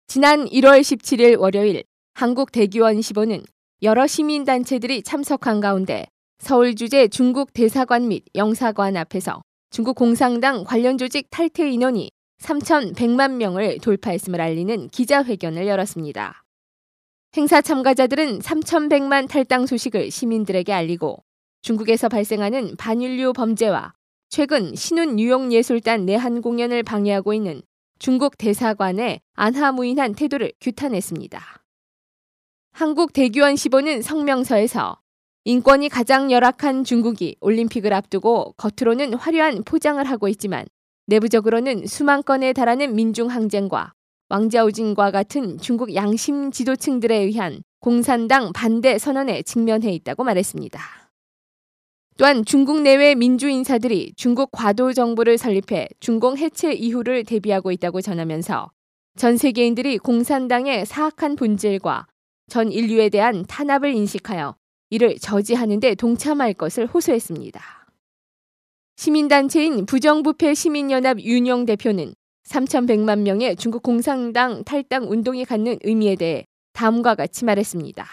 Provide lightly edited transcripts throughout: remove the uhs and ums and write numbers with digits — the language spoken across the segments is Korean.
지난 1월 17일 월요일 한국대기원 15는 여러 시민단체들이 참석한 가운데 서울 주재 중국 대사관 및 영사관 앞에서 중국 공산당 관련 조직 탈퇴 인원이 3,100만 명을 돌파했음을 알리는 기자회견을 열었습니다. 행사 참가자들은 3,100만 탈당 소식을 시민들에게 알리고 중국에서 발생하는 반인류 범죄와 최근 신운 뉴욕예술단 내한 공연을 방해하고 있는 중국 대사관의 안하무인한 태도를 규탄했습니다. 한국대기원 15는 성명서에서 인권이 가장 열악한 중국이 올림픽을 앞두고 겉으로는 화려한 포장을 하고 있지만 내부적으로는 수만 건에 달하는 민중항쟁과 왕자오진과 같은 중국 양심 지도층들에 의한 공산당 반대 선언에 직면해 있다고 말했습니다. 또한 중국 내외 민주인사들이 중국 과도 정부를 설립해 중공 해체 이후를 대비하고 있다고 전하면서 전 세계인들이 공산당의 사악한 본질과 전 인류에 대한 탄압을 인식하여 이를 저지하는 데 동참할 것을 호소했습니다. 시민단체인 부정부패 시민연합 윤영 대표는 3,100만 명의 중국 공산당 탈당 운동이 갖는 의미에 대해 다음과 같이 말했습니다.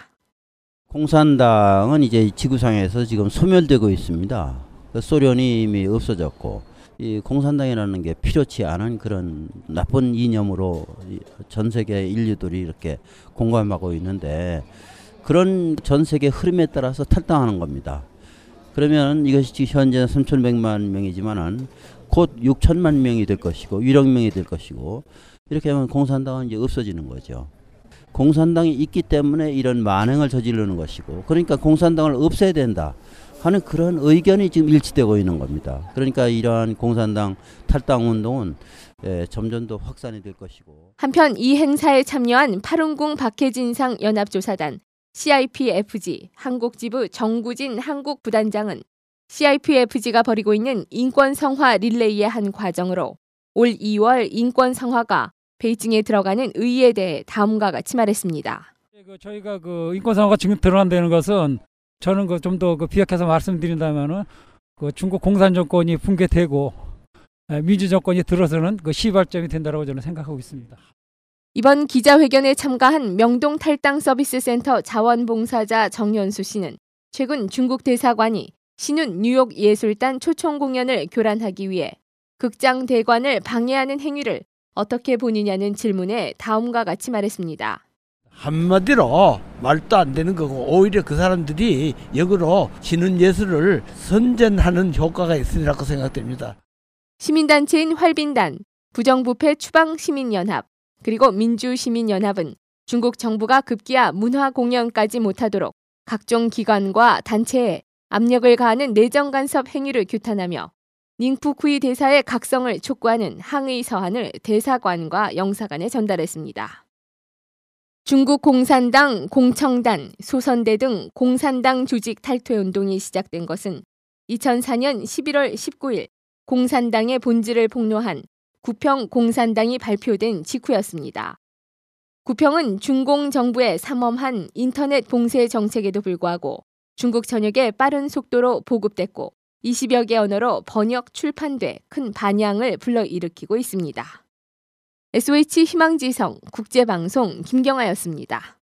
공산당은 이제 지구상에서 지금 소멸되고 있습니다. 소련이 이미 없어졌고 이 공산당이라는 게 필요치 않은 그런 나쁜 이념으로 전 세계 인류들이 이렇게 공감하고 있는데 그런 전 세계 흐름에 따라서 탈당하는 겁니다. 그러면 이것이 현재 3,100만 명이지만은 곧 6천만 명이 될 것이고 1억 명이 될 것이고 이렇게 하면 공산당은 이제 없어지는 거죠. 공산당이 있기 때문에 이런 만행을 저지르는 것이고 그러니까 공산당을 없애야 된다 하는 그런 의견이 지금 일치되고 있는 겁니다. 그러니까 이러한 공산당 탈당 운동은 점점 더 확산이 될 것이고. 한편 이 행사에 참여한 파룬궁 박해진상 연합조사단 CIPFG 한국지부 정구진 한국부단장은 CIPFG가 벌이고 있는 인권성화 릴레이의 한 과정으로 올 2월 인권성화가 베이징에 들어가는 의의에 대해 다음과 같이 말했습니다. 저희가 인권성화가 지금 들어간다는 것은 저는 좀 더 비약해서 말씀드린다면은 중국 공산 정권이 붕괴되고 민주 정권이 들어서는 시발점이 된다고 저는 생각하고 있습니다. 이번 기자회견에 참가한 명동 탈당 서비스 센터 자원봉사자 정연수 씨는 최근 중국 대사관이 신운 뉴욕 예술단 초청 공연을 교란하기 위해 극장 대관을 방해하는 행위를 어떻게 보느냐는 질문에 다음과 같이 말했습니다. 한마디로 말도 안 되는 거고 오히려 그 사람들이 역으로 신운 예술을 선전하는 효과가 있으리라고 생각됩니다. 시민단체인 활빈단, 부정부패 추방시민연합, 그리고 민주시민연합은 중국 정부가 급기야 문화공연까지 못하도록 각종 기관과 단체에 압력을 가하는 내정 간섭 행위를 규탄하며 닝푸쿠이 대사의 각성을 촉구하는 항의 서한을 대사관과 영사관에 전달했습니다. 중국 공산당, 공청단, 소선대 등 공산당 조직 탈퇴 운동이 시작된 것은 2004년 11월 19일 공산당의 본질을 폭로한 구평 공산당이 발표된 직후였습니다. 구평은 중공 정부의 삼엄한 인터넷 봉쇄 정책에도 불구하고 중국 전역에 빠른 속도로 보급됐고 20여 개 언어로 번역 출판돼 큰 반향을 불러일으키고 있습니다. SOH 희망지성 국제방송 김경아였습니다.